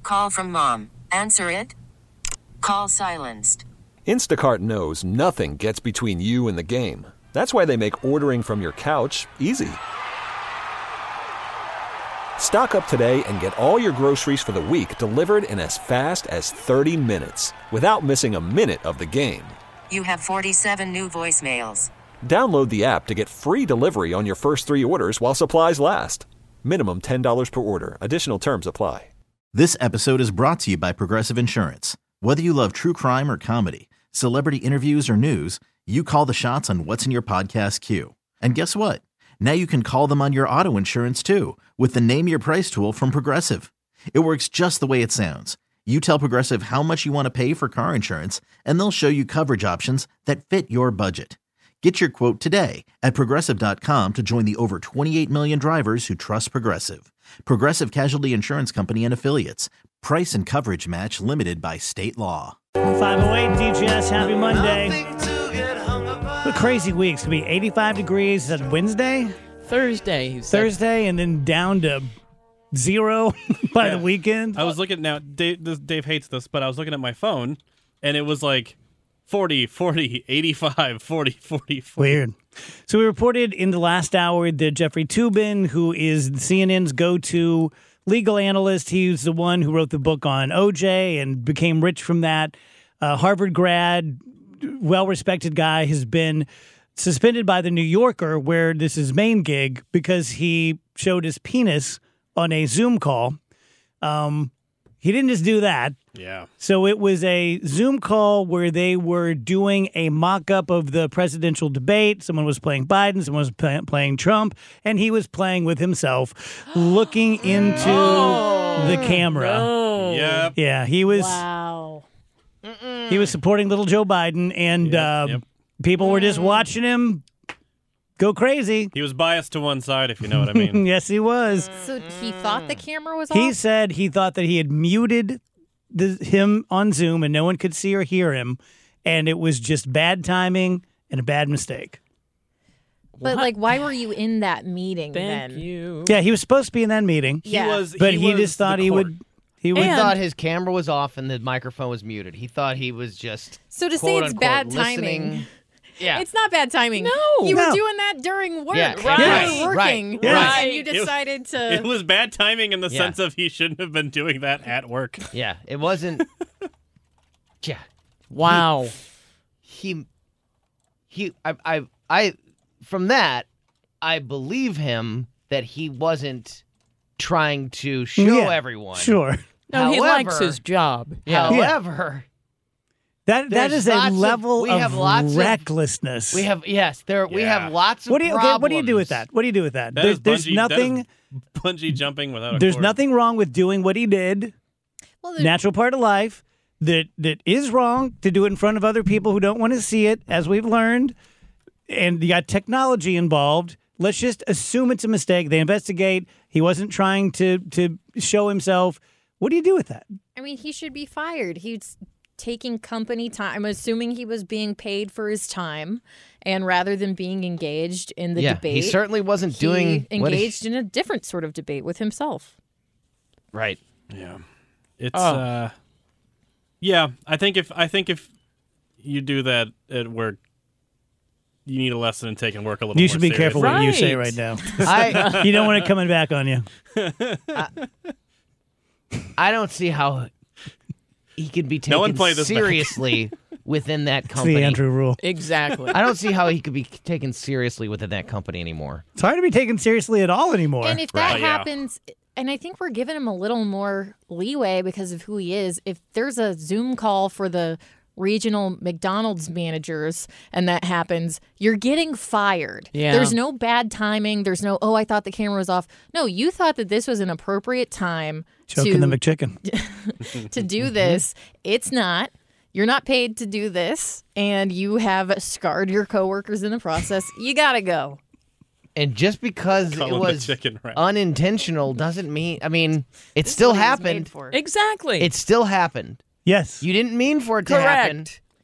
Call from mom. Answer it. Call silenced. Instacart knows nothing gets between you and the game. That's why they make ordering from your couch easy. Stock up today and get all your groceries for the week delivered in as fast as 30 minutes without missing a minute of the game. You have 47 new voicemails. Download the app to get free delivery on your first 3 orders while supplies last. Minimum $10 per order. Additional terms apply. This episode is brought to you by Progressive Insurance. Whether you love true crime or comedy, celebrity interviews or news, you call the shots on what's in your podcast queue. And guess what? Now you can call them on your auto insurance too with the Name Your Price tool from Progressive. It works just the way it sounds. You tell Progressive how much you want to pay for car insurance, and they'll show you coverage options that fit your budget. Get your quote today at Progressive.com to join the over 28 million drivers who trust Progressive. Progressive Casualty Insurance Company and Affiliates. Price and coverage match limited by state law. 508 DGS, happy Monday. What a crazy week. It's going to be 85 degrees on Wednesday? Thursday, and then down to 0 by the weekend. I was looking now. Dave hates this, but I was looking at my phone, and it was like 40, 85, 40, 40. Weird. So we reported in the last hour that Jeffrey Toobin, who is CNN's go-to legal analyst, he's the one who wrote the book on OJ and became rich from that. Harvard grad, well-respected guy, has been suspended by the New Yorker, where this is his main gig, because he showed his penis on a Zoom call. He didn't just do that. Yeah. So it was a Zoom call where they were doing a mock-up of the presidential debate. Someone was playing Biden, someone was playing Trump, and he was playing with himself, looking into the camera. No. Yep. Yeah, he was. Wow. He was supporting little Joe Biden, and people were just watching him go crazy. He was biased to one side, if you know what I mean. Yes, he was. So he thought the camera was off? He said he thought that he had muted him on Zoom and no one could see or hear him, and it was just bad timing and a bad mistake. But, why were you in that meeting Thank then? you. Yeah, he was supposed to be in that meeting. Yeah. He just thought he would. He thought his camera was off and the microphone was muted. He thought he was just So to say quote, it's unquote, bad listening. timing. Yeah. It's not bad timing. No. You No. were doing that during work. Yeah, You were right, working. right. And you decided to... It was bad timing in the Yeah. sense of he shouldn't have been doing that at work. Yeah, it wasn't. Yeah. Wow. I from that, I believe him that he wasn't trying to show everyone. Sure. No, he However- likes his job. However, That There's is a lots of- level we have lots of of- recklessness. we have we have lots of What do you do with problems. that? What do you do with that? That is There's bungee- nothing. that is bungee jumping without a There's cord. nothing wrong with doing what he did. Well, Natural part of life. That is wrong to do it in front of other people who don't want to see it, as we've learned. And you got technology involved. Let's just assume it's a mistake. They investigate. He wasn't trying to show himself. What do you do with that? I mean, he should be fired. He's taking company time. I'm assuming he was being paid for his time, and rather than being engaged in the debate, he certainly wasn't doing he what engaged in a different sort of debate with himself. Right. Yeah. It's yeah, I think if you do that at work, you need a lesson in taking work a little more You should be seriously. careful what you say Right. right now. You don't want it coming back on you. I don't see how he could be No one taken play this back. seriously within that It's company. the Andrew rule. Exactly. I don't see how he could be taken seriously within that company anymore. It's hard to be taken seriously at all anymore. And if that Right. Yeah. happens, and I think we're giving him a little more leeway because of who he is, if there's a Zoom call for the regional McDonald's managers and that happens, you're getting fired. Yeah. There's no bad timing. There's no, I thought the camera was off. No, you thought that this was an appropriate time Choking to, the McChicken. to do this. It's not. You're not paid to do this, and you have scarred your coworkers in the process. You got to go. And just because Call it him the was chicken wrap. unintentional doesn't mean, I mean, it This is still what he was happened. made for. Exactly. It still happened. Yes. You didn't mean for it to happen. correct.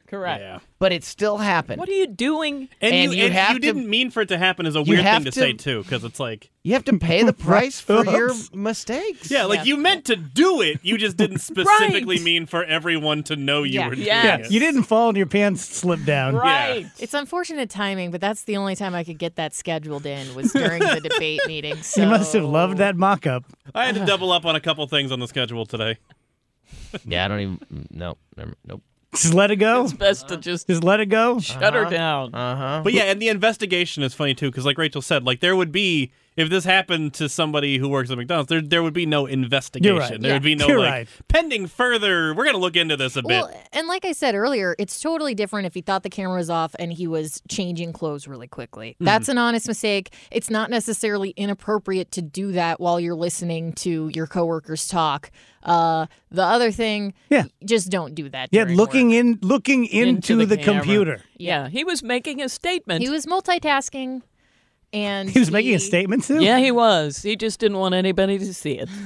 Correct. Yeah. but it still happened. What are you doing? And you have to- didn't mean for it to happen is a weird have thing to to- say too, because it's like, You have to pay the price for your mistakes. yeah, like Yeah. you meant to do it, you just didn't specifically Right. mean for everyone to know you Yeah. were doing Yes. it. You didn't fall and your pants slipped down. Right. It's unfortunate timing, but that's the only time I could get that scheduled in was during the debate meeting. So You must have loved that mock-up. I had to double up on a couple things on the schedule today. Yeah, I don't even. Nope. Just let it go. It's best to just Just let it go. shut her down. But yeah, and the investigation is funny too, because like Rachel said, like there would be, if this happened to somebody who works at McDonald's, there would be no investigation. You're right. There would be no You're like right. pending further. We're gonna look into this a bit. Well, and like I said earlier, it's totally different if he thought the camera was off and he was changing clothes really quickly. That's an honest mistake. It's not necessarily inappropriate to do that while you're listening to your coworkers talk. The other thing, Yeah. just don't do that. Yeah, during looking work. looking into the camera. computer. Yeah, he was making a statement. He was multitasking, and He was making a statement too. Yeah, he was. He just didn't want anybody to see it.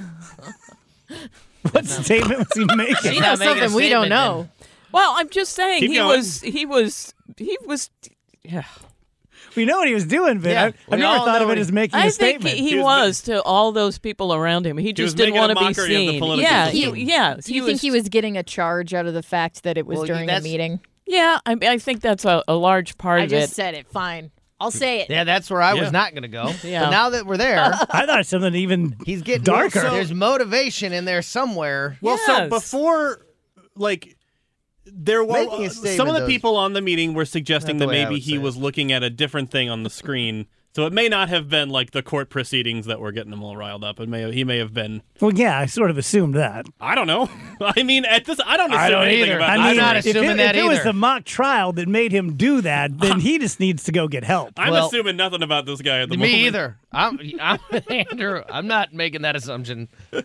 What statement was he making? He not knows making a something we don't statement, know. Well, I'm just saying Keep he going. was. Yeah. We know what he was doing, Vin. Yeah, I've we never all thought know of what it as making I a think statement. he He was was to all those people around him. He just was didn't making a want to be mockery of the seen. political Yeah, system. yeah. Do you think he was getting a charge out of the fact that it was Well, during a that's- meeting? Yeah, I think that's a large part I of just it. said it. Fine. I'll say it. Yeah, that's where I Yeah. was not going to go. Yeah. But now that we're there, I thought something even he's getting darker. There's motivation in there somewhere. Well, so Yes. before, like, there Making a was statement, some of the though, people on the meeting were suggesting not the that way I maybe would he say it. was looking at a different thing on the screen. So it may not have been like the court proceedings that were getting him all riled up. He may have been. Well, yeah, I sort of assumed that. I don't know. I mean, at this, I don't assume don't anything either. about I this. mean, not if assuming that if it was either. the mock trial that made him do that, then he just needs to go get help. I'm Well- assuming nothing about this guy at the moment. Me either. I'm Andrew. I'm not making that assumption.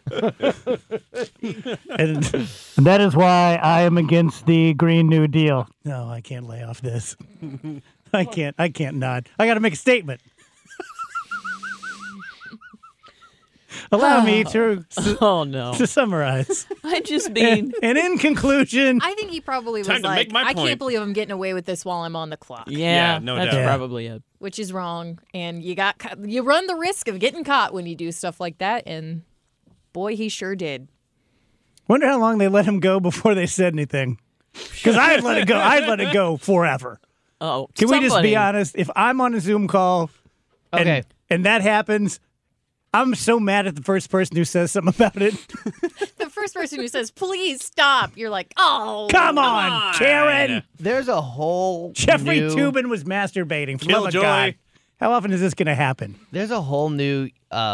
And that is why I am against the Green New Deal. No, I can't lay off this. I can't nod. I got to make a statement. Allow me to Oh no! summarize. I just mean, And in conclusion, I think he probably was Time to like, make my I point." can't believe I'm getting away with this while I'm on the clock, yeah, no that's doubt. probably it. which is wrong. And you run the risk of getting caught when you do stuff like that. And boy, he sure did. wonder how long they let him go before they said anything. Because I'd let it go. I'd let it go forever. Oh, Can we just somebody- be honest? If I'm on a Zoom call Okay. and that happens, I'm so mad at the first person who says something about it. The first person who says, please stop, you're like, oh. Come on, Karen. There's a whole Jeffrey new, Toobin was masturbating. For love of Killjoy. God. How often is this going to happen? There's a whole new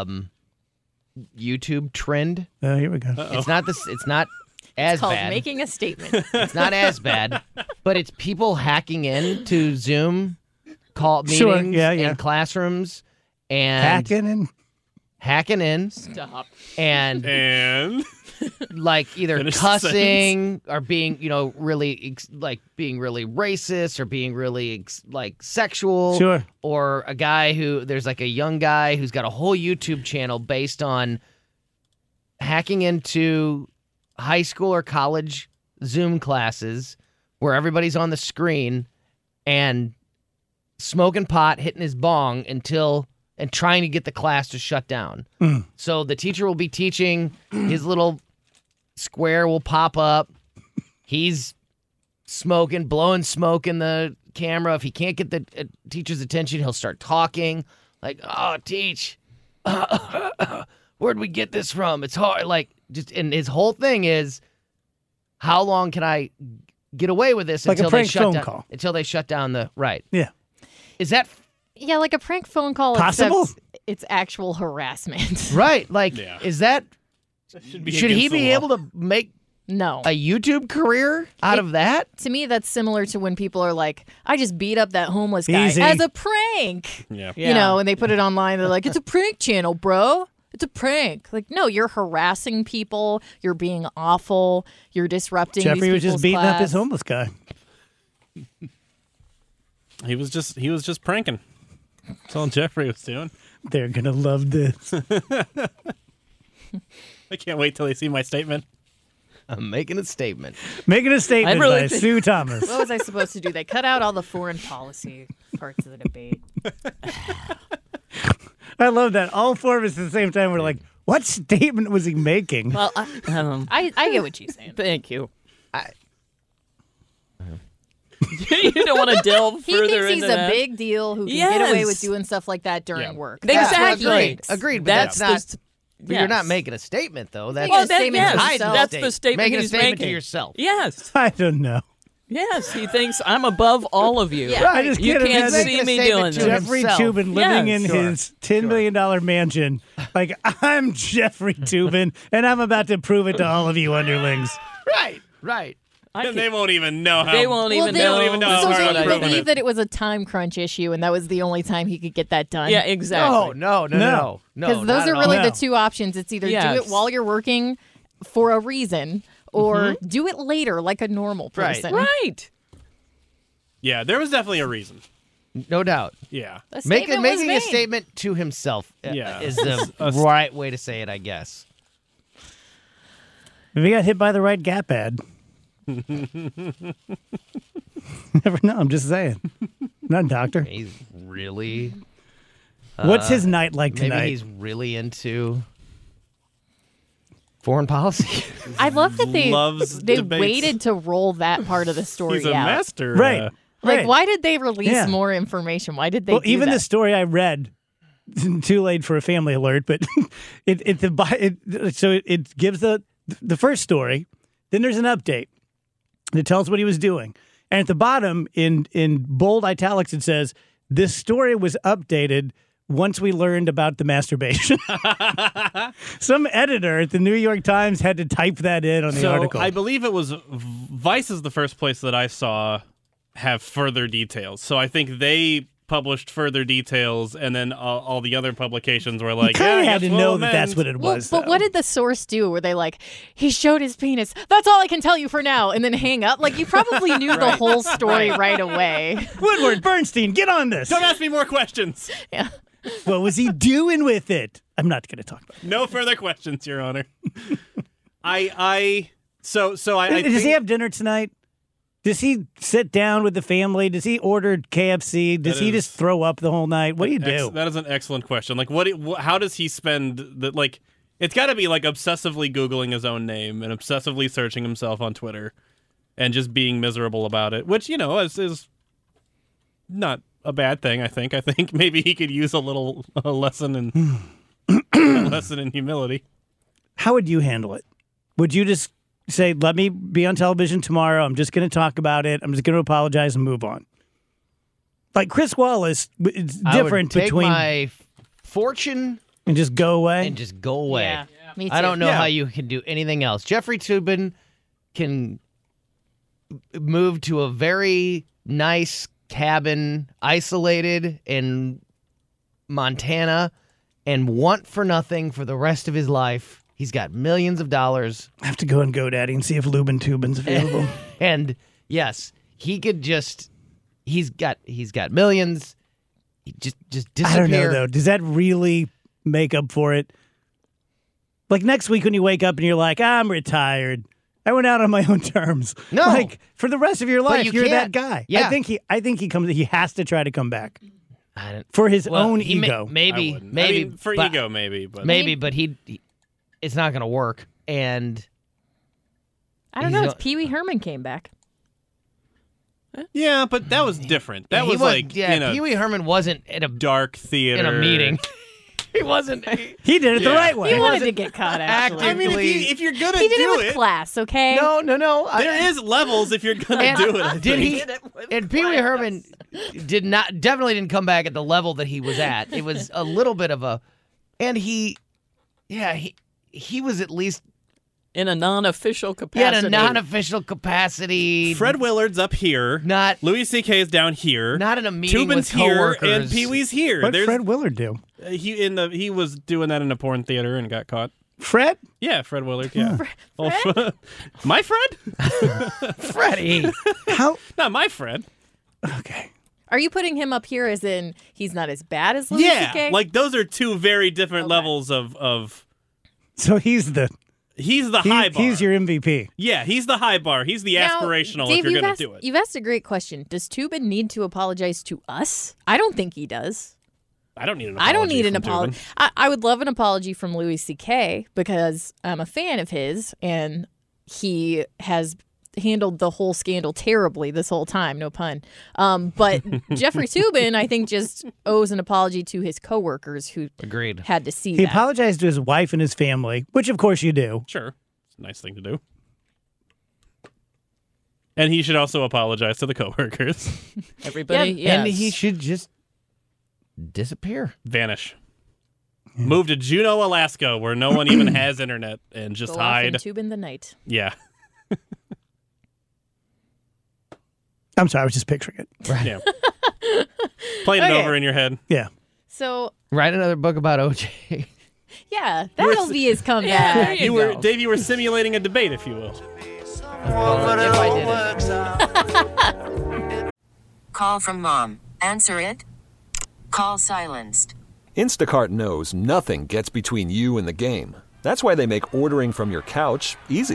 YouTube trend. Oh, here we go. It's not this. It's not as Called bad. making a statement. It's not as bad, but it's people hacking into Zoom call meetings Sure, yeah. in classrooms and Hacking in. Stop. and like either Finish the cussing or being, really being really racist or being really sexual. Sure. Or a guy there's like a young guy who's got a whole YouTube channel based on hacking into high school or college Zoom classes where everybody's on the screen and smoking pot, hitting his bong and trying to get the class to shut down. So the teacher will be teaching, his little square will pop up. He's smoking, blowing smoke in the camera. If he can't get the teacher's attention, he'll start talking like, "Oh, teach, where'd we get this from? It's hard." And his whole thing is, how long can I get away with this Like a until prank they shut phone down? call. Until they shut down the right. Yeah. Is that Yeah, like a prank phone call, Possible? except it's actual harassment. right? Like, Yeah. is that? Should, be Should he against the be law. able to make No. a YouTube career out of that? To me, that's similar to when people are like, I just beat up that homeless guy Easy. as a prank. Yeah. You know, and they put it online. They're like, it's a prank channel, bro. It's a prank. Like, no, you're harassing people. You're being awful. You're disrupting Jeffrey these was just people's beating up class. his homeless guy. He was just pranking. That's all Jeffrey was doing. They're going to love this. I can't wait till they see my statement. I'm making a statement. Making a statement I really by think- Sue Thomas. What was I supposed to do? They cut out all the foreign policy parts of the debate. I love that. All four of us at the same time were like, what statement was he making? Well, I get what she's saying. thank you. You don't want to delve He further thinks he's into a that. big deal who can get away with Yes. doing stuff like that during Yeah. work. Exactly. Agreed. But that's the not. s- But you're not yes. making a statement, though. That's Making Well, a that, statement yes, to hide himself. that's state. the statement Making a he's statement making. to yourself. Yes, I don't know. yes. He thinks I'm above all of you. Yeah. I just You can't can't imagine see Making a me statement doing to that. him. Jeffrey himself. Toobin living Yes. in Sure. his $10 million mansion. Like, I'm Jeffrey Toobin, and I'm about to prove it to all of you underlings. Right. I And they can- won't even know how. They won't even they know. don't even know how So hard do I you wrote believe it. that it was a time crunch issue and that was the only time he could get that done? Yeah, exactly. No. Because those not are at really all. the two options. It's either do Yes. it while you're working for a reason or do it later like a normal Right. person. Right. Yeah, there was definitely a reason. all. No doubt. Yeah. The statement was Making a made. statement to himself Yeah. is the right way to say it, I guess. If he got hit by the right Gap ad. Never know. I'm just saying. Not a doctor. He's really. What's his night like Maybe tonight? he's really into foreign policy. I love that Loves they debates. waited to roll that part of the story He's a out. master. Right. Like, right. why did they release Yeah. more information? Why did they Well, do even that? the story I read, too late for a family alert, but it gives the first story, then there's an update that tells what he was doing, and at the bottom in bold italics it says this story was updated once we learned about the masturbation. Some editor at the New York Times had to type that in on the So article. I believe it was Vice is the first place that I saw have further details. So I think they published further details, and then all the other publications were like, you kind of yeah, had to know that that's what it Well, was. but though. what did the source do? Were they like, he showed his penis? That's all I can tell you for now, and then hang up? Like, you probably knew the whole story right away. Woodward Bernstein, get on this. Don't ask me more questions. Yeah. What was he doing with it? I'm not going to talk about it. No further questions, Your Honor. I Does think, he have dinner tonight? Does he sit down with the family? Does he order KFC? Does That he is- just throw up the whole night? What do you do? That is an excellent question. Like, how does he spend the like? It's got to be like obsessively Googling his own name and obsessively searching himself on Twitter, and just being miserable about it. Which is not a bad thing. I think maybe he could use a lesson in lesson in humility. How would you handle it? Would you just say, let me be on television tomorrow. I'm just going to talk about it. I'm just going to apologize and move on. Like Chris Wallace, it's I would different take between my fortune and just go away. and just go away. Yeah, me too. I don't know Yeah. how you can do anything else. Jeffrey Toobin can move to a very nice cabin, isolated in Montana, and want for nothing for the rest of his life. He's got millions of dollars. I have to go on GoDaddy and see if Lubin Tubin's available. And yes, he could just he's got millions. He just disappear. I don't know, though. Does that really make up for it? Like next week when you wake up and you're like, I'm retired. I went out on my own terms. No. Like for the rest of your life, you you're that can't. guy. Yeah. I think he has to try to come back I don't- for his well, own he may- ego. I maybe wouldn't. maybe I mean, for but- ego, maybe, but maybe, but it's not going to work. And I don't He's know. not- Pee Wee Herman came back. yeah, but that was different. That he was like Pee Wee Herman wasn't at a dark theater in a meeting. He wasn't. He did it the Yeah. right way. He wanted to get caught, actually. I mean, if you're gonna He did do it with class, okay? No. there is levels if you're gonna And do it. I did think. he? And Pee Wee Herman definitely didn't come back at the level that he was at. It was a little bit of a, and he was at least In a non-official he capacity. had a non-official capacity. Fred Willard's up here. Not Louis C.K. is down here. not in a meeting Tubin's with here coworkers. and Pee Wee's here. What'd There's Fred Willard do? he was doing that in a porn theater and got caught. Fred? Yeah, Fred Willard. Yeah, my Fred? Freddie. How? Not my Fred. Okay. Are you putting him up here as in he's not as bad as Louis Yeah, C.K.? like those are two very different Okay. levels of. So he's the He's the high bar. He's your MVP. Yeah, he's the high bar. He's the Now, aspirational Dave, if you're you've going asked- to do it. You've asked a great question. Does Tubin need to apologize to us? I don't think he does. I don't need an apology. I don't need an from apology. Tubin. I would love an apology from Louis C.K. because I'm a fan of his, and he has handled the whole scandal terribly this whole time, no pun. But Jeffrey Tubin, I think, just owes an apology to his coworkers who Agreed. had to see He that. apologized to his wife and his family, which of course you do. Sure. It's a nice thing to do. And he should also apologize to the coworkers. Everybody, Yeah, And yes. he should just disappear. Vanish. Move to Juneau, Alaska, where no one even has internet, and just Go off in hide. Tubin the night. Yeah. I'm sorry, I was just picturing it. Yeah. Playing it Okay. over in your head. Yeah. So, Write another book about OJ. yeah, that'll be his comeback. there you go. Dave, you were simulating a debate, if you will. If I did it. Call from mom. Answer it. Call silenced. Instacart knows nothing gets between you and the game. That's why they make ordering from your couch easy.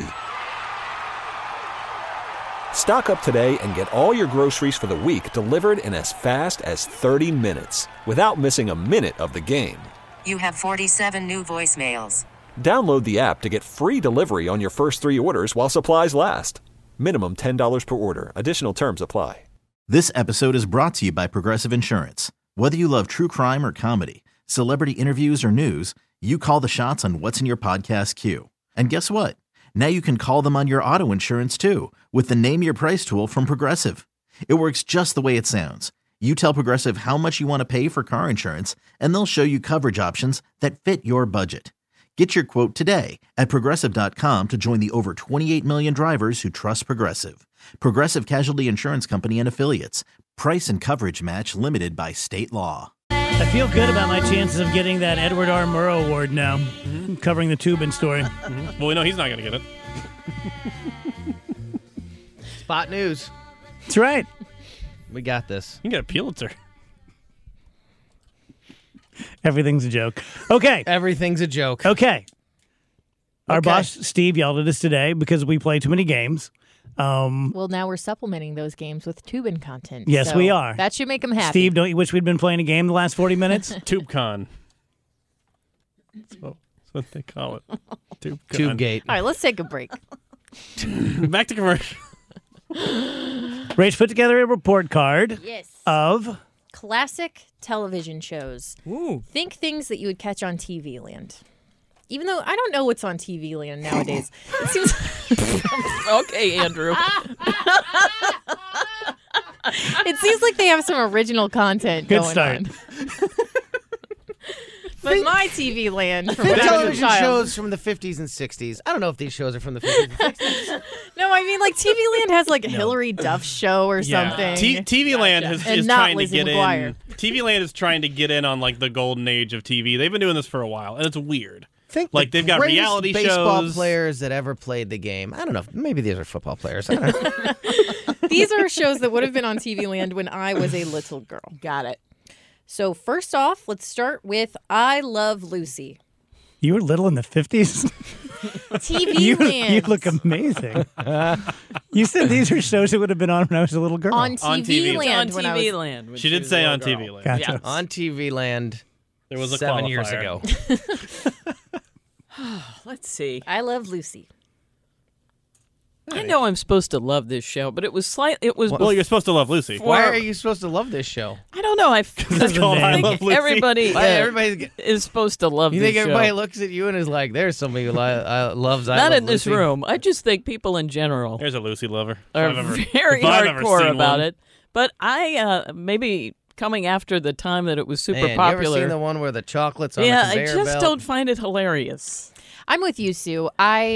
Stock up today and get all your groceries for the week delivered in as fast as 30 minutes without missing a minute of the game. You have 47 new voicemails. Download the app to get free delivery on your first 3 orders while supplies last. Minimum $10 per order. Additional terms apply. This episode is brought to you by Progressive Insurance. Whether you love true crime or comedy, celebrity interviews or news, you call the shots on what's in your podcast queue. And guess what? Now you can call them on your auto insurance too with the Name Your Price tool from Progressive. It works just the way it sounds. You tell Progressive how much you want to pay for car insurance, and they'll show you coverage options that fit your budget. Get your quote today at Progressive.com to join the over 28 million drivers who trust Progressive. Progressive Casualty Insurance Company and Affiliates. Price and coverage match limited by state law. I feel good about my chances of getting that Edward R. Murrow Award now, covering the Tubin story. Well, we know he's not going to get it. Spot news. That's right. We got this. You can get a Pulitzer. Everything's a joke. Okay. Everything's a joke. Okay. Our Okay. boss, Steve, yelled at us today because we play too many games. Well, now we're supplementing those games with Tubin content. Yes, so we are. That should make him happy. Steve, don't you wish we'd been playing a game the last 40 minutes? TubeCon. That's what they call it. TubeCon. Tubegate. All right, let's take a break. Back to commercial. Rach put together a report card Yes. of... Classic television shows. Ooh. Think things that you would catch on TV Land. Even though I don't know what's on TV Land nowadays. It seems Okay, Andrew. it seems like they have some original content Good going start. on. But my TV Land from Think when I was a television child. shows from the 50s and 60s. I don't know if these shows are from the 50s and 60s. No, I mean like TV Land has like a Hillary Duff show or something. TV Land is And not trying to Lizzie get McGuire. in. TV Land is trying to get in on like the golden age of TV. They've been doing this for a while, and it's weird. Think Like, the they've got greatest reality baseball shows. players that ever played the game. I don't know. Maybe these are football players. I don't know. These are shows that would have been on TV Land when I was a little girl. Got it. So first off, let's start with I Love Lucy. You were little in the 50s? TV Land. You look amazing. You said these are shows that would have been on when I was a little girl. on TV, On TV. Land on when I TV was Land. when She did was a say little on girl. TV Land. Gotcha. Yeah. On TV Land There was a 7 years qualifier. ago. Let's see. I Love Lucy. I know I'm supposed to love this show, but it was slightly. It was. Well, you're supposed to love Lucy. Why are you supposed to love this show? I don't know. I It's called I think Love Lucy. everybody Why everybody's, is supposed to love you this think everybody show. looks at you and is like, there's somebody who loves I Not Love in this Lucy. room. I just think people in general There's a Lucy lover. are If I've ever- very if I've ever hardcore seen about one. it. But I maybe coming after the time that it was super Man, you popular. ever seen the one where the chocolates on yeah, the I conveyor just belt? don't find it hilarious. I'm with you, Sue.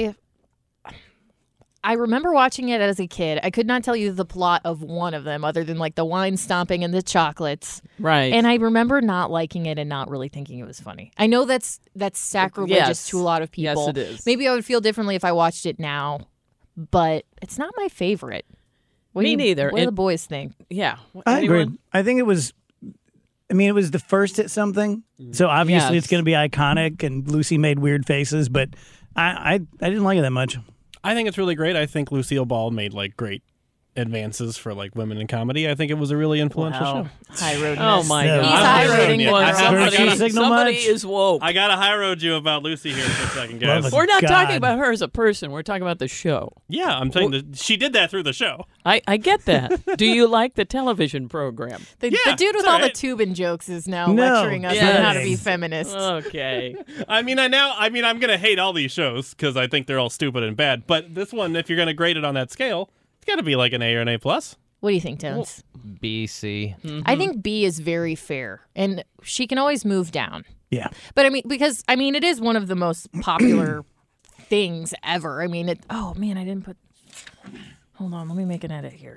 I remember watching it as a kid. I could not tell you the plot of one of them other than like the wine stomping and the chocolates. Right. And I remember not liking it and not really thinking it was funny. I know that's sacrilegious Yes. to a lot of Yes, people. it is. Maybe I would feel differently if I watched it now, but it's not my favorite. What Me do you- neither. What do It- the boys think? yeah. I agree. Anyone? I think it was it was the first at something. So obviously Yes. it's going to be iconic, and Lucy made weird faces, but I didn't like it that much. I think it's really great. I think Lucille Ball made like great advances for like women in comedy. I think it was a really influential show. High road. Oh my Yeah. God! He's high roading. Yeah. Well, Virtue somebody, signal somebody much? is woke. I gotta high road you about Lucy here for a second, guys. Love it. We're not God. talking about her as a person. We're talking about the show. Yeah, I'm saying that she did that through the show. I get that. Do you like the television program? The Yeah, dude with it's all all right. the Tubin jokes is now No, lecturing us yes. on how to be feminist. Okay. I'm gonna hate all these shows because I think they're all stupid and bad. But this one, if you're gonna grade it on that scale, it's gotta be like an A or an A plus. What do you think, Tones? B, C. I think B is very fair, and she can always move down. Yeah. But I mean, it is one of the most popular things ever. I mean, oh man, I didn't put. Hold on, let me make an edit here.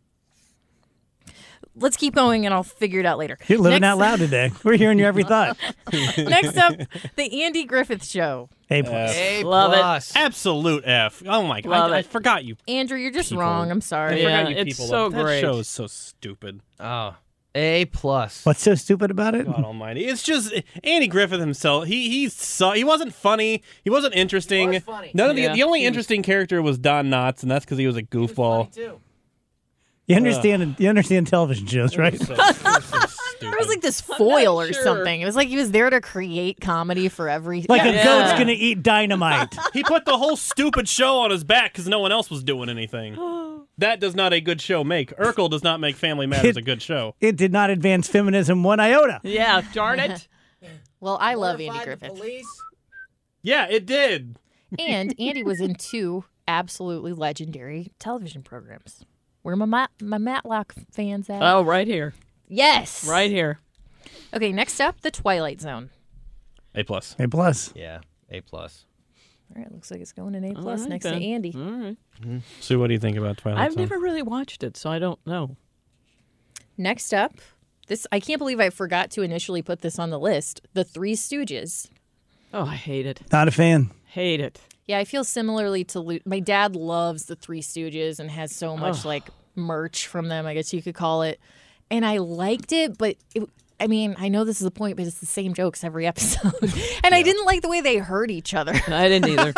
Let's keep going, and I'll figure it out later. You're living Next- out loud today. We're hearing your every thought. Next up, the Andy Griffith Show. A plus. A Love it. plus. Absolute F. Oh my god, Love I it. forgot you. Andrew, you're just People. wrong. I'm I sorry. Yeah. forgot you it's people. so that great. show is so stupid. Oh, A plus. What's so stupid about it? God Almighty! It's just Andy Griffith himself. He wasn't funny. He wasn't interesting. He was funny. None of Yeah. the only interesting character was Don Knotts, and that's because he was a goofball. You understand television shows, right? So stupid. There was like this foil or sure. something. It was like he was there to create comedy for every. Like Yeah. a goat's gonna eat dynamite. He put the whole stupid show on his back because no one else was doing anything. That does not a good show make. Urkel does not make Family Matters a good show. It did not advance feminism one iota. Yeah, darn it. Well, I love Andy Griffith, Yeah, it did. and Andy was in 2 absolutely legendary television programs. Where my Matlock fans at? Oh, right here. Yes. Right here. Okay, next up, The Twilight Zone. A plus. A plus. Yeah, A plus. All right, looks like it's going in A All plus right, next then. to Andy. All right. Sue, what do you think about Twilight I've Zone? never really watched it, so I don't know. Next up, this I can't believe I forgot to initially put this on the list. The Three Stooges. Oh, I hate it. Not a fan. Hate it. Yeah, I feel similarly to my dad loves the Three Stooges and has so much like merch from them, I guess you could call it. And I liked it, but I mean, I know this is the point, but it's the same jokes every episode. And I didn't like the way they hurt each other. I didn't either.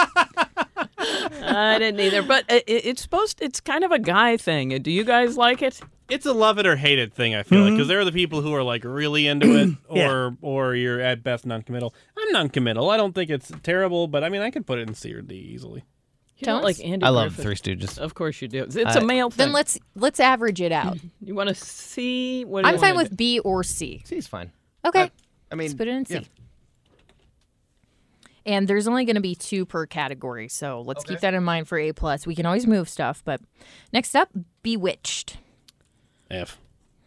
I didn't either. But it's kind of a guy thing. Do you guys like it? It's a love it or hate it thing, I feel like, because there are the people who are like really into it, Yeah. or you're at best non-committal. I'm non-committal. I don't think it's terrible, but I mean, I could put it in C or D easily. You don't Tones? like Andy I love Griffith? Three Stooges. Of course you do. It's a male thing. Then let's average it out. You want to see? What do I'm you fine wanna with B or C. C's fine. Okay. I mean, Let's put it in C. yeah. And there's only going to be 2 per category, so let's keep that in mind for A plus. We can always move stuff, but next up, Bewitched. F.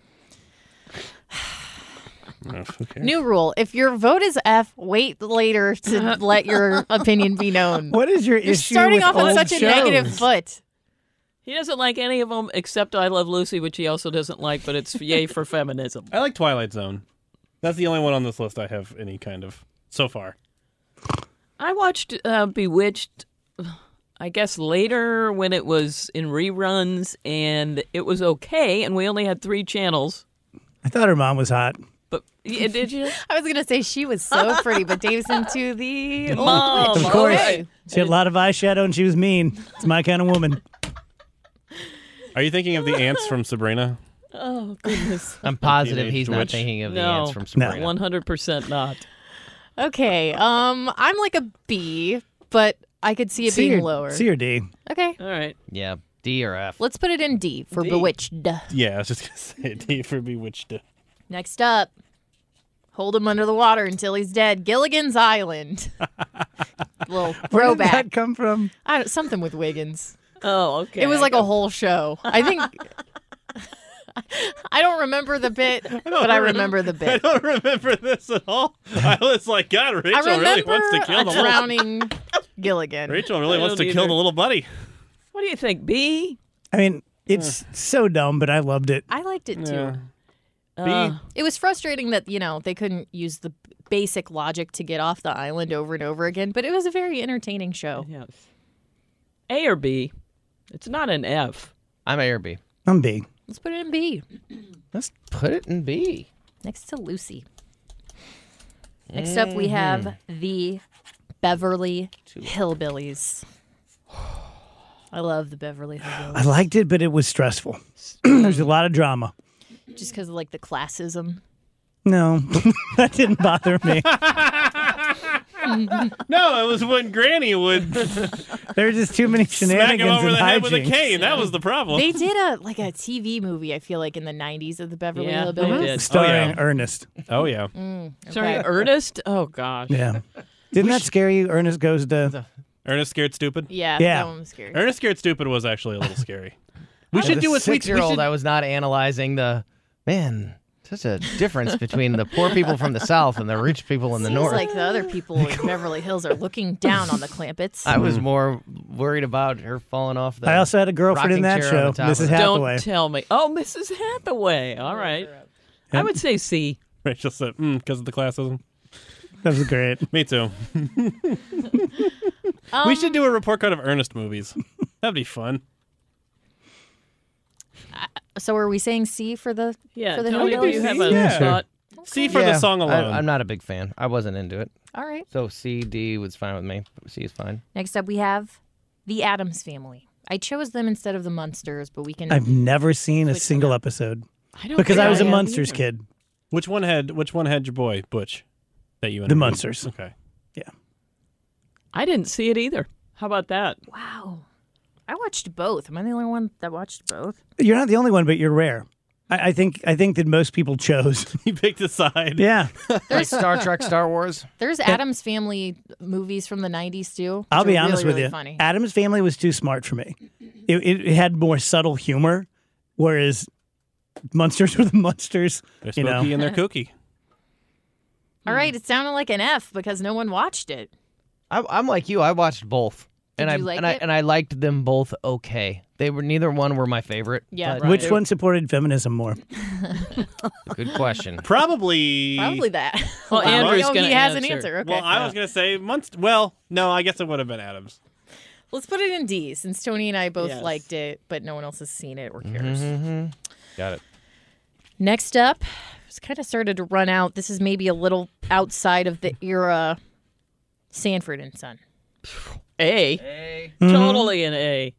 F, okay. New rule: if your vote is F, wait later to let your opinion be known. What is your You're issue starting with off on old such a shows? negative foot. He doesn't like any of them except I Love Lucy, which he also doesn't like, but it's yay for feminism. I like Twilight Zone. That's the only one on this list I have any kind of so far. I watched Bewitched, I guess, later when it was in reruns, and it was okay, and we only had 3 channels. I thought her mom was hot. But yeah, did you? I was gonna say she was so pretty, but Dave's into the old Mom, witch. Of course. okay. She had a lot of eyeshadow and she was mean. It's my kind of woman. Are you thinking of the ants from Sabrina? Oh, goodness. I'm positive Teenage he's not Witch. thinking of the No. ants from Sabrina. 100% not. Okay, I'm like a B, but I could see it C being or, lower. C or D? Okay, All right. Yeah, D or F. let's put it in D for D. Bewitched. Yeah, I was just gonna say D for Bewitched. Next up, hold him under the water until he's dead. Gilligan's Island. Little Where did throwback. that come from? Something with Wiggins. Oh, okay. It was like a whole show. I think. I don't remember the bit, but I remember the I bit. don't remember this at all. I was like, God, I Rachel remember really wants to kill a the little. drowning Gilligan. Rachel really I wants to don't kill either. the little buddy. What do you think, B? I mean, it's so dumb, but I loved it. I liked it too. Yeah. It was frustrating that, they couldn't use the basic logic to get off the island over and over again, but it was a very entertaining show. Yes. A or B? It's not an F. I'm A or B. I'm B. Let's put it in B, Let's put it in B. next to Lucy. Next up, we have the Beverly Hillbillies. I love the Beverly Hillbillies. I liked it, but it was stressful. There's a lot of drama. Just because of like the classism. No, that didn't bother me. No, it was when Granny would There were just too many smack him shenanigans over and the head with a hijinks. cane. That was the problem. They did a TV movie, I feel like, in the 90s of the Beverly Yeah, they Hillbillies. did. Starring Ernest. Oh yeah. Sorry, Okay. Ernest? Oh, gosh. Yeah. Didn't that scare you? Ernest goes to... Ernest Scared Stupid. Yeah, Yeah. that one was scary. Ernest Scared Stupid was actually a little scary. We As should a do a sweet. 6-year-old. I was not analyzing such a difference between the poor people from the South and the rich people in the Seems North. like the other people in Beverly Hills are looking down on the Clampetts. I was more worried about her falling off the I also had a girlfriend in rocking that chair on show, the top Mrs. of it. Hathaway. Don't tell me. Oh, Mrs. Hathaway. All right. I would say C. Rachel said, because of the classism. That was great. Me too. We should do a report card of Ernest movies. That'd be fun. So are we saying C for the Yeah, for the Tony, do Hillbillies? you have a Yeah. thought? C for the song alone. I'm not a big fan. I wasn't into it. All right. So C, D was fine with me. C is fine. Next up, we have the Addams Family. I chose them instead of the Munsters, but we can. I've never seen a Switch single them up. episode I don't because think I was a have Munsters either. kid. Which one had your boy Butch? That you The interviewed? Munsters. Okay. I didn't see it either. How about that? Wow. I watched both. Am I the only one that watched both? You're not the only one, but you're rare. I think that most people chose. You picked a side. Yeah. Like Star Trek, Star Wars. There's Addams Family movies from the 90s too. I'll which be are honest really, with really you. Funny. Addams Family was too smart for me. It had more subtle humor, whereas Munsters were the Munsters. They're You know. spooky and they're kooky. All right, it sounded like an F because no one watched it. I'm like you. I watched both, Did and you like and it? I liked them both. Okay, they were neither one were my favorite. Yeah, but right. Which one supported feminism more? Good question. Probably. Probably that. Well, Wow. Andrew's Oh, gonna he has an answer. answer. Okay. Well, I was gonna say Munster. Well, no, I guess it would have been Adams. Let's put it in D since Tony and I both Yes. liked it, but no one else has seen it or cares. Got it. Next up, it's kind of started to run out. This is maybe a little outside of the era. Sanford and Son. A. Totally an A.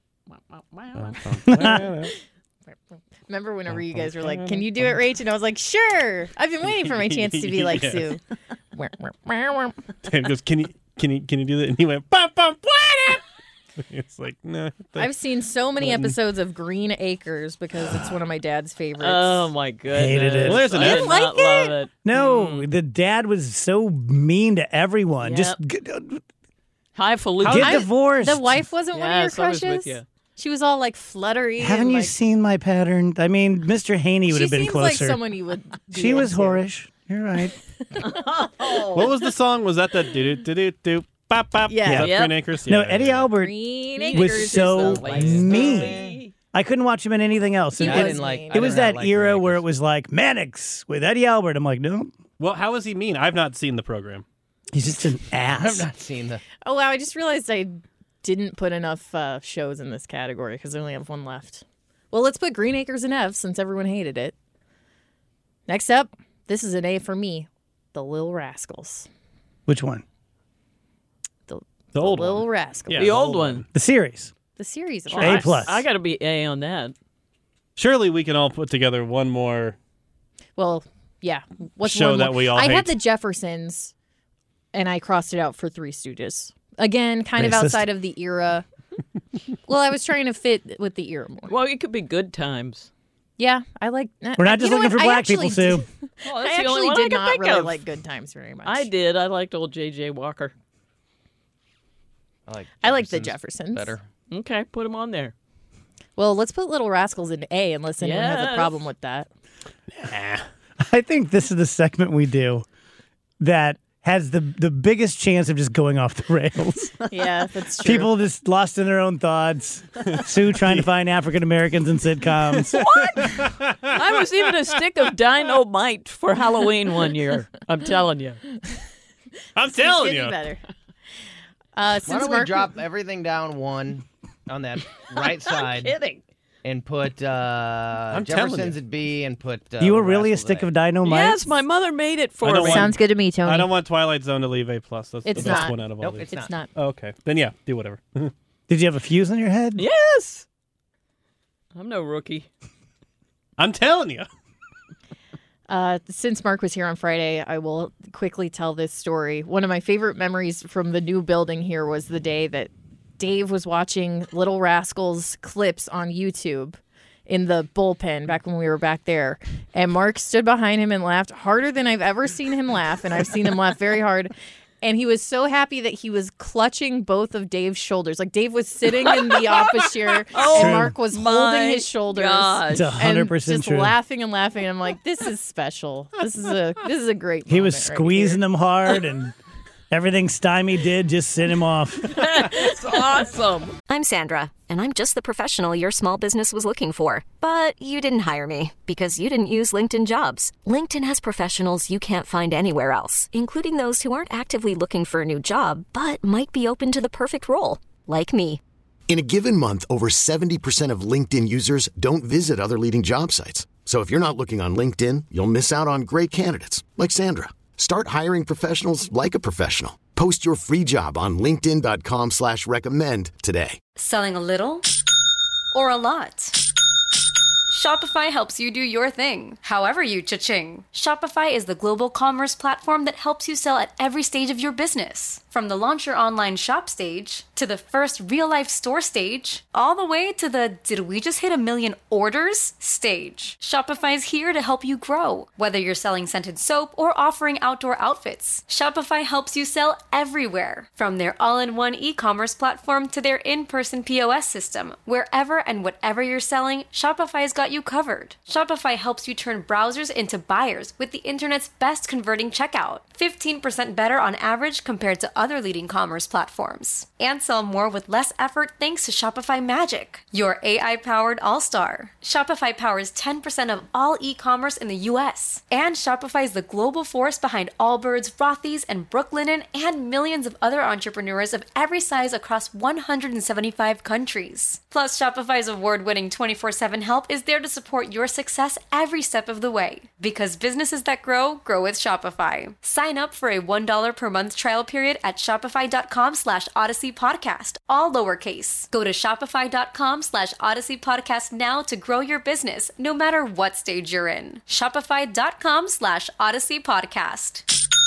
Remember whenever you guys were like, "Can you do it, Rach?" And I was like, "Sure." I've been waiting for my chance to be like Yeah. Sue. Dave goes, "Can you do that?" And he went, "Bum bum what?" It's like, no. I've seen so many episodes of Green Acres because it's one of my dad's favorites. Oh, my goodness. Hated it. Well, there's an I F. did You like not love it. No, the dad was so mean to everyone. Yep. Just Highfalutin. get divorced. The wife wasn't one of your Yes, I was crushes. with you. She was all like fluttery. Haven't and, you like, seen my pattern? I mean, Mr. Haney would she have been seems closer. like someone you would. be She was into. whorish. You're right. What was the song? Was that the do do do do bop bop? Yeah. Was that Yep. Green Acres? No, Yeah, Eddie yeah. Albert Green was Acres is so the place to mean. be. I couldn't watch him in anything else. He I was didn't like. mean. I It was did not that like era Green where it Acres. was like Mannix with Eddie Albert. I'm like, no, Well, how was he mean? I've not seen the program. he's just an I've ass. not seen the. Oh wow! I just realized I didn't put enough shows in this category because I only have one left. Well, let's put Green Acres in F since everyone hated it. Next up, this is an A for me. The Little Rascals. Which one? The old Little one. Rascals. Yeah, The old one. The series. The series. Of A plus. I got to be A on that. Surely we can all put together one more. Well, yeah. What's Show one that more? we all I had hate. the Jeffersons, and I crossed it out for Three Stooges. Again, kind of Racist. outside of the era. Well, I was trying to fit with the era more. Well, it could be Good Times. Yeah, I like. We're not just you know looking what? for I black actually people, Sue. did- Well, I that's the only actually one did I can not think really of. like Good Times very much. I did. I liked old J.J. Walker. I like the Jeffersons Jeffersons better. Okay, put him on there. Well, let's put Little Rascals in A unless anyone has a Yes. problem with that. I think this is the segment we do that has the biggest chance of just going off the rails. Yeah, that's true. People just lost in their own thoughts. Sue trying to find African Americans in sitcoms. I was even a stick of dynamite for Halloween one year. I'm telling you. I'm It's telling getting you. better. Why Since don't we Mark, drop everything down one on that right side Kidding. and put telling Jefferson's you. at B and put. You were really a Rascals stick at of dynamite? Yes, my mother made it for I don't me. want- Sounds good to me, Tony. I don't want Twilight Zone to leave A+. That's It's the best not. one out of all Nope, these. It's not. Oh, okay. Then yeah, do whatever. Did you have a fuse in your head? Yes. I'm no rookie. I'm telling you. Since Mark was here on Friday, I will quickly tell this story. One of my favorite memories from the new building here was the day that Dave was watching Little Rascals clips on YouTube in the bullpen back when we were back there. And Mark stood behind him and laughed harder than I've ever seen him laugh. And I've seen him laugh very hard. And he was so happy that he was clutching both of Dave's shoulders. Like Dave was sitting in the office chair and Mark was holding his shoulders. It's 100% And just true. laughing and laughing. And I'm like, this is special. This is a great He was moment right squeezing here. him hard, and everything Stymie did just sent him off. It's awesome. I'm Sandra, and I'm just the professional your small business was looking for. But you didn't hire me because you didn't use LinkedIn Jobs. LinkedIn has professionals you can't find anywhere else, including those who aren't actively looking for a new job, but might be open to the perfect role, like me. In a given month, over 70% of LinkedIn users don't visit other leading job sites. So if you're not looking on LinkedIn, you'll miss out on great candidates like Sandra. Start hiring professionals like a professional. Post your free job on linkedin.com/recommend today. Selling a little or a lot? Shopify helps you do your thing, however you cha-ching. Shopify is the global commerce platform that helps you sell at every stage of your business. From the launch your online shop stage, to the first real-life store stage, all the way to the did we just hit 1 million orders stage. Shopify's here to help you grow. Whether you're selling scented soap or offering outdoor outfits, Shopify helps you sell everywhere. From their all-in-one e-commerce platform to their in-person POS system, wherever and whatever you're selling, Shopify's got you covered. Shopify helps you turn browsers into buyers with the internet's best converting checkout. 15% better on average compared to other leading commerce platforms. And sell more with less effort thanks to Shopify Magic, your AI-powered all-star. Shopify powers 10% of all e-commerce in the U.S. And Shopify is the global force behind Allbirds, Rothy's, and Brooklinen, and millions of other entrepreneurs of every size across 175 countries. Plus, Shopify's award-winning 24/7 help is there to support your success every step of the way. Because businesses that grow, grow with Shopify. Sign up for a $1 per month trial period at shopify.com/Odyssey Podcast, all lowercase. Go to shopify.com/Odyssey Podcast now to grow your business, no matter what stage you're in. Shopify.com/Odyssey Podcast.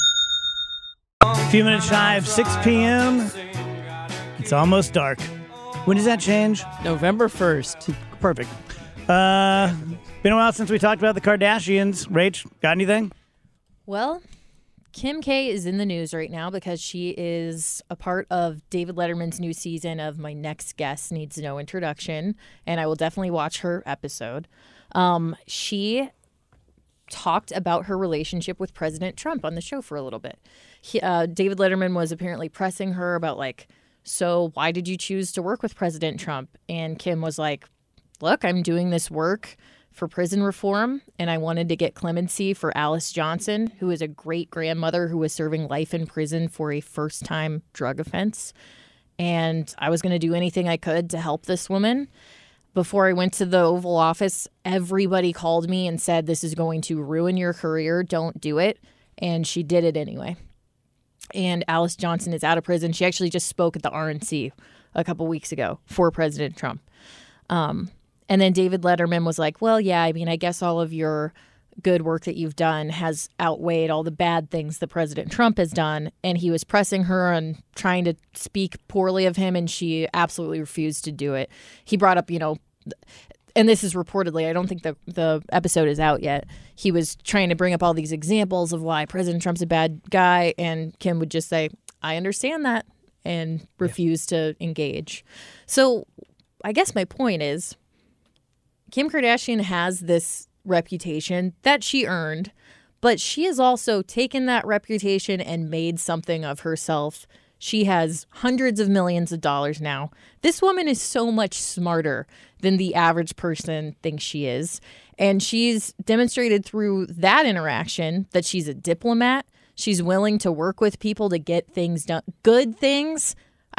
A few minutes shy of 6 p.m. It's almost dark. When does that change? November 1st. Perfect. Been a while since we talked about the Kardashians. Rach, got anything? Well, Kim K is in the news right now because she is a part of David Letterman's new season of My Next Guest Needs No Introduction, and I will definitely watch her episode. She talked about her relationship with President Trump on the show for a little bit. David Letterman was apparently pressing her about, like, so why did you choose to work with President Trump? And Kim was like, look, I'm doing this work for prison reform, and I wanted to get clemency for Alice Johnson, who is a great-grandmother who was serving life in prison for a first-time drug offense. And I was going to do anything I could to help this woman. Before I went to the Oval Office, everybody called me and said, this is going to ruin your career. Don't do it. And she did it anyway. And Alice Johnson is out of prison. She actually just spoke at the RNC a couple weeks ago for President Trump. And then David Letterman was like, well, yeah, I mean, I guess all of your good work that you've done has outweighed all the bad things that President Trump has done. And he was pressing her and trying to speak poorly of him, and she absolutely refused to do it. He brought up, and this is reportedly, I don't think the episode is out yet. He was trying to bring up all these examples of why President Trump's a bad guy, and Kim would just say, I understand that, and refuse to engage. So I guess my point is, Kim Kardashian has this reputation that she earned, but she has also taken that reputation and made something of herself. She has hundreds of millions of dollars now. This woman is so much smarter than the average person thinks she is. And she's demonstrated through that interaction that she's a diplomat. She's willing to work with people to get things done. Good things. I mean,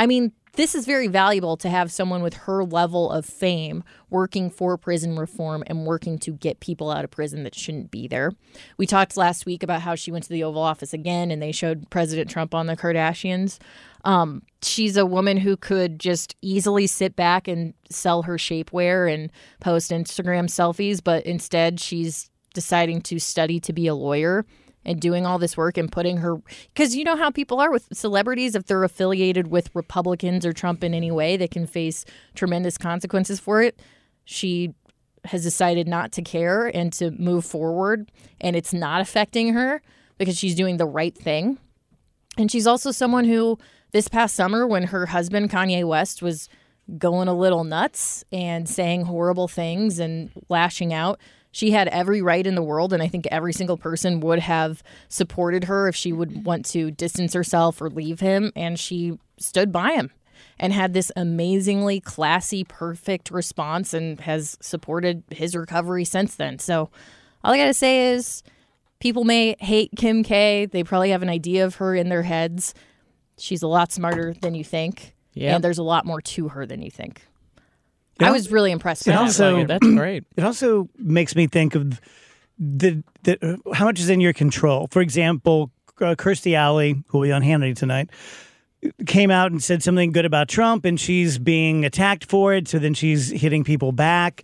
this is very valuable to have someone with her level of fame working for prison reform and working to get people out of prison that shouldn't be there. We talked last week about how she went to the Oval Office again and they showed President Trump on the Kardashians. She's a woman who could just easily sit back and sell her shapewear and post Instagram selfies, but instead she's deciding to study to be a lawyer and doing all this work and putting her, because you know how people are with celebrities, if they're affiliated with Republicans or Trump in any way, they can face tremendous consequences for it. She has decided not to care and to move forward, and it's not affecting her because she's doing the right thing. And she's also someone who this past summer, when her husband, Kanye West, was going a little nuts and saying horrible things and lashing out, she had every right in the world, and I think every single person would have supported her if she would want to distance herself or leave him, and she stood by him and had this amazingly classy, perfect response and has supported his recovery since then. So all I got to say is people may hate Kim K. They probably have an idea of her in their heads. She's a lot smarter than you think, and there's a lot more to her than you think. I was really impressed with that. That's great. It also makes me think of the how much is in your control. For example, Kirstie Alley, who will be on Hannity tonight, came out and said something good about Trump, and she's being attacked for it, so then she's hitting people back.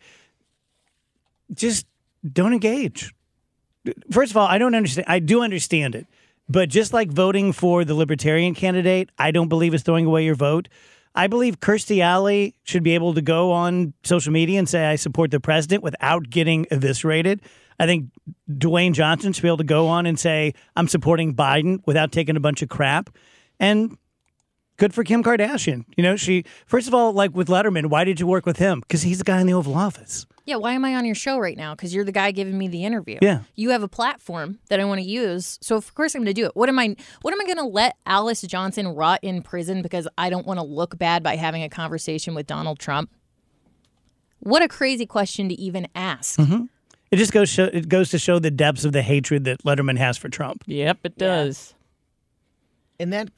Just don't engage. First of all, I don't understand. I do understand it. But just like voting for the Libertarian candidate, I don't believe is throwing away your vote. I believe Kirstie Alley should be able to go on social media and say, I support the president without getting eviscerated. I think Dwayne Johnson should be able to go on and say, I'm supporting Biden without taking a bunch of crap. And good for Kim Kardashian. You know, she, first of all, like with Letterman, why did you work with him? Because he's the guy in the Oval Office. Yeah, why am I on your show right now? Because you're the guy giving me the interview. Yeah. You have a platform that I want to use, so of course I'm going to do it. What am I going to let Alice Johnson rot in prison because I don't want to look bad by having a conversation with Donald Trump? What a crazy question to even ask. Mm-hmm. It just goes to show the depths of the hatred that Letterman has for Trump. Yep, it does. And that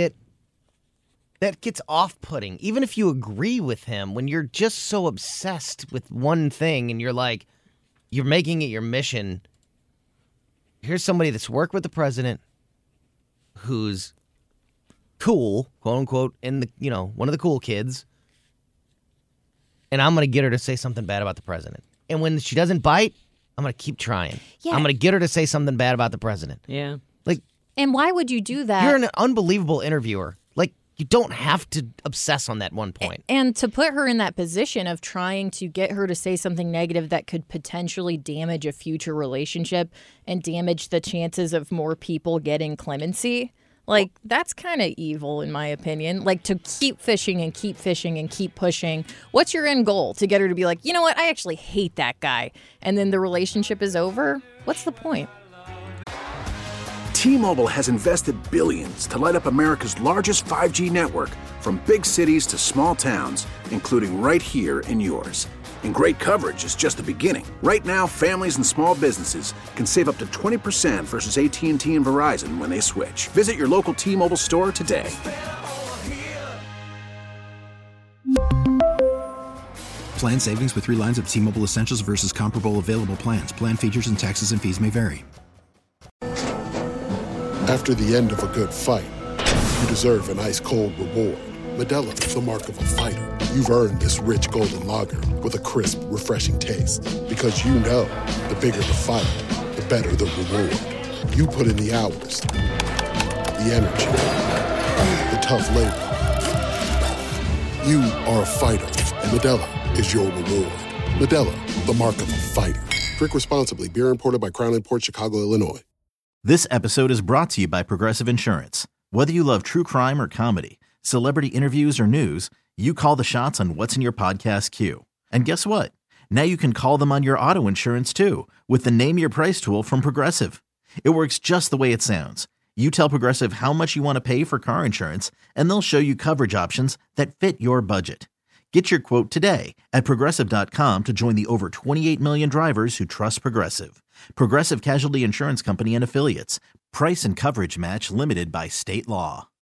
gets off-putting, even if you agree with him, when you're just so obsessed with one thing and you're like, you're making it your mission. Here's somebody that's worked with the president who's cool, quote unquote, in the, you know, one of the cool kids, and I'm going to get her to say something bad about the president. And when she doesn't bite, I'm going to keep trying. Yeah. I'm going to get her to say something bad about the president. Yeah. Like, and why would you do that? You're an unbelievable interviewer. Like, you don't have to obsess on that one point. And to put her in that position of trying to get her to say something negative that could potentially damage a future relationship and damage the chances of more people getting clemency, like, that's kind of evil in my opinion. Like, to keep fishing and keep fishing and keep pushing. What's your end goal? To get her to be like, you know what? I actually hate that guy. And then the relationship is over? What's the point? T-Mobile has invested billions to light up America's largest 5G network, from big cities to small towns, including right here in yours. And great coverage is just the beginning. Right now, families and small businesses can save up to 20% versus AT&T and Verizon when they switch. Visit your local T-Mobile store today. Plan savings with 3 lines of T-Mobile Essentials versus comparable available plans. Plan features and taxes and fees may vary. After the end of a good fight, you deserve an ice-cold reward. Modelo is the mark of a fighter. You've earned this rich golden lager with a crisp, refreshing taste. Because you know, the bigger the fight, the better the reward. You put in the hours, the energy, the tough labor. You are a fighter, and Modelo is your reward. Modelo, the mark of a fighter. Drink responsibly. Beer imported by Crown Imports, Chicago, Illinois. This episode is brought to you by Progressive Insurance. Whether you love true crime or comedy, celebrity interviews or news, you call the shots on what's in your podcast queue. And guess what? Now you can call them on your auto insurance too, with the Name Your Price tool from Progressive. It works just the way it sounds. You tell Progressive how much you want to pay for car insurance, and they'll show you coverage options that fit your budget. Get your quote today at Progressive.com to join the over 28 million drivers who trust Progressive. Progressive Casualty Insurance Company and Affiliates. Price and coverage match limited by state law.